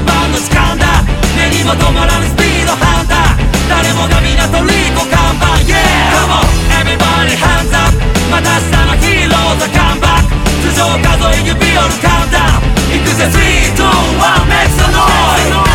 番の時間だ。目にも止まらぬスピードハンター。誰もが皆トリコ看板 Yeah! Come on! Everybody hands up! また明日のヒーローズカムバック。頭上数え指折るカウンダウン。行くぜ 3, 2, 1 Make some noise!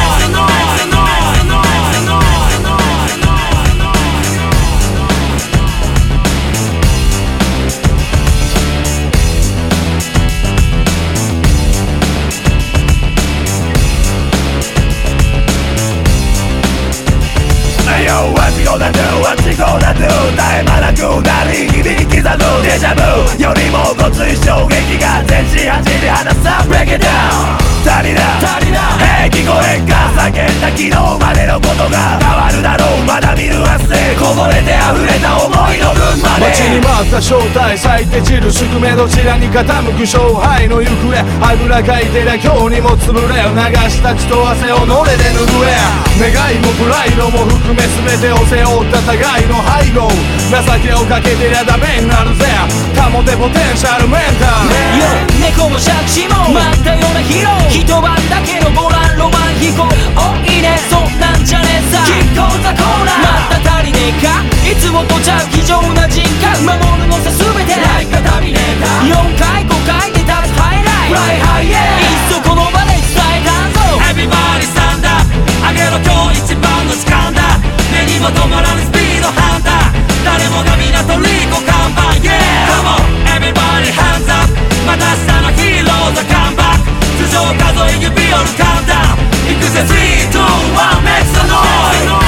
What's gonna do? What's gonna do? 絶え間なく鳴り響き刻むデジャブよりもごつい衝撃が全身走り離さ Break it down 足りな Hey 聞こえんか叫んだ昨日までのことが変わるだろうまだ見ぬ明日でこぼれて溢れた思いの分まで待ちに待った正体咲いて散る宿命どちらに傾く勝敗の行方あぐらかいてりゃ今日にも潰れ流した血と汗をのれで拭え願いもプライドも含め全てを背負った互いの背後情けをかけてりゃダメになるぜ保てポテンシャルメンタル猫も借子も待ったようなヒーロー一晩だけのボランロマン飛行おいいねそんなんじゃねえさキッコーザコーナーまた足りねえかいつもとちゃう非常な人格守るのさ全てライカタミネーター4回5回で立つハイライトフライハイエーいっそこの場で伝えたんぞ Everybody stand up 上げろ今日一番の時間だ目にも止まらぬスピードハンター誰もが皆トリコ看板 Yeah! Come on! Everybody hands up また明日のヒーローズカムバック頭上数え指折るカウンダウン行くぜ 3, 2, 1 Make some noise!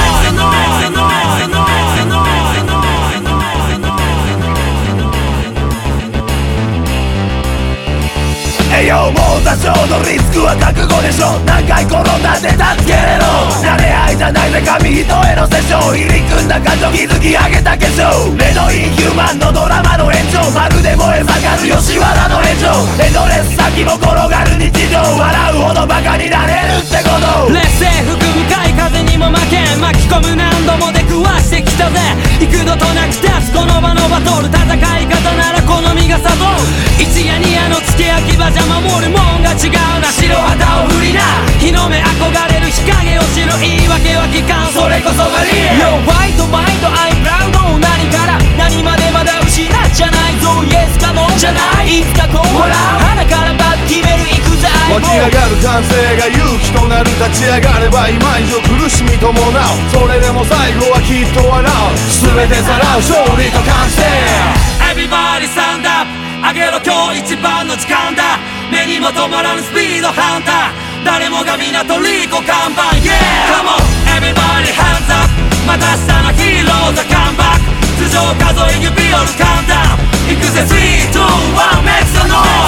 もう多少のリスクは覚悟でしょ何回転んだって助けれろ慣れ合いじゃないぜ紙一重のセッション入り組んだ感情築き上げた化粧レドインヒューマンのドラマの延長まるで燃え盛る吉原の炎上エンドレス先も転がる日常笑うほどバカになれるってこと劣勢吹く深い風にも負けん巻き込む何度も出くわしてきたぜ幾度となく立つこの場のバトル戦い方なら好みが悟る一夜二夜の付け焼き場じゃ守るもんが違うな白旗を振りな日の目憧れる日陰を知る言い訳は聞かんそれこそがリアル Yo fight fight I'm proud 何から何までまだ失っちゃないぞ Yes か No じゃないいつかこう笑う鼻からバッ決める行くぜ湧き上がる歓声が勇気となる立ち上がれば今以上苦しみ伴うそれでも最後はきっと笑う全てさらう勝利と完成 Everybody stand up 上げろ今日一番の時間だ目にも止まらぬスピードハンター誰もが皆トリコ看板 Yeah! Come on! Everybody hands up また明日のヒーローズカムバック頭上数え指折るカウンダウン行くぜ 3, 2, 1 Make some noise!